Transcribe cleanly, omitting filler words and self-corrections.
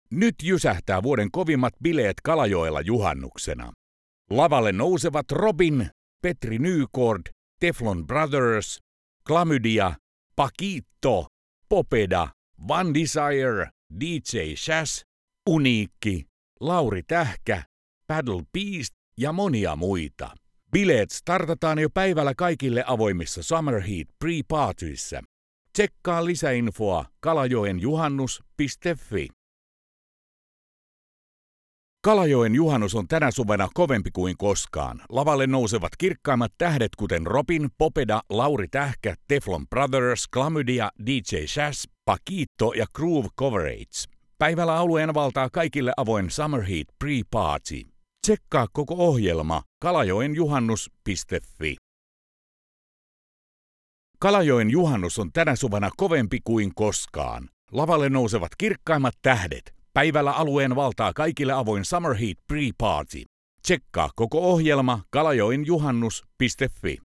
Nyt jysähtää vuoden kovimmat bileet Kalajoella juhannuksena. Lavalle nousevat Robin, Petri Nykord, Teflon Brothers, Klamydia, Paquito, Popeda, One Desire, DJ Shaz, Uniikki, Lauri Tähkä, Paddle Beast ja monia muita. Bileet startataan jo päivällä kaikille avoimissa Summer Heat Pre-Partyissa. Tsekkaa lisäinfoa kalajoenjuhannus.fi. Kalajoen juhannus on tänä suvena kovempi kuin koskaan. Lavalle nousevat kirkkaimmat tähdet kuten Robin, Popeda, Lauri Tähkä, Teflon Brothers, Klamydia, DJ Shaz, Paquito ja Groove Coverage. Päivällä alueen valtaa kaikille avoin Summer Heat Pre-Party. Tsekkaa koko ohjelma kalajoenjuhannus.fi. Kalajoen juhannus on tänä suvena kovempi kuin koskaan. Lavalle nousevat kirkkaimmat tähdet. Päivällä alueen valtaa kaikille avoin Summer Heat Pre-Party. Tsekkaa koko ohjelma kalajoenjuhannus.fi.